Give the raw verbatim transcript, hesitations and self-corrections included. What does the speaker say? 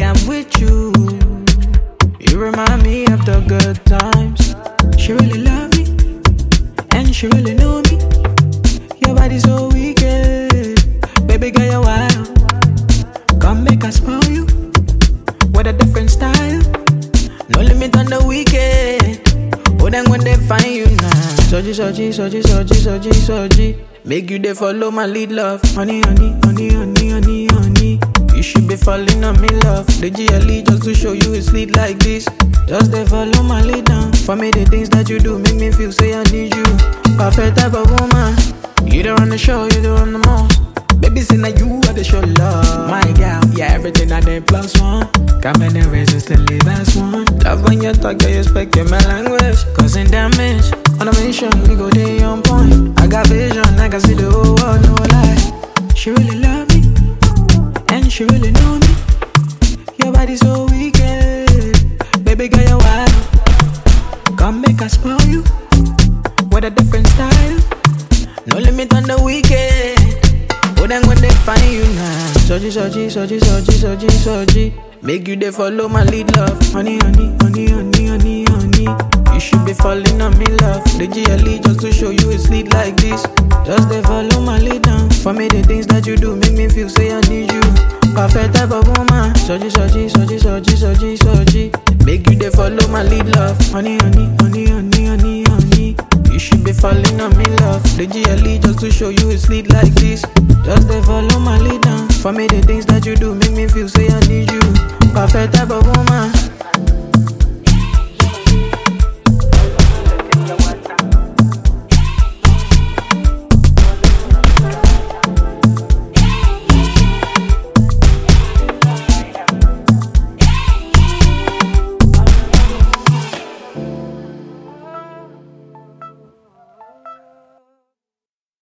I'm with you. You remind me of the good times. She really love me, and she really know me. Your body so wicked, baby girl you're wild. Come make us spoil you with a different style. No limit on the weekend. Oh, then when they find you now, Soji, Soji, Soji, Soji, Soji, Soji. Make you they follow my lead, love. Honey, honey, honey, honey, honey, honey. You should be falling on me, love. The G L E just to show you it's lit like this. Just they follow my lead down. For me, the things that you do make me feel say I need you. Perfect type of woman. You don't run the show, you don't run the most. Baby, say now you are the show love. My girl, yeah, everything I did plus one. Can't make no resist the last one. Love when you talk, yeah, you speak in my language. Causing damage. On a mission, we go day on point. I got vision, I can see the whole world, no lie. She really love me, and she really know me. Your body so wicked, baby girl you're wild. Come make us spoil you with a different style. No limit on the weekend. Oh, then when they find you now, Soji, Soji, Soji, Soji, Soji, Soji. Make you they follow my lead, love. Honey, honey, honey, honey, honey, honey. You should be falling on me, love. The G L E just to show you it's lit like this. Just they follow my lead down. For me, the things that you do make me feel say I need you. Perfect type of woman. Soji, Soji, Soji, Soji, Soji, Soji. Make you they follow my lead, love. Honey, honey, honey, honey, honey, honey. You should be falling on me, love. The G L E just to show you it's lit like this. Just they follow my lead down. For me, the things that you do make me feel say I need you. Perfect type of woman.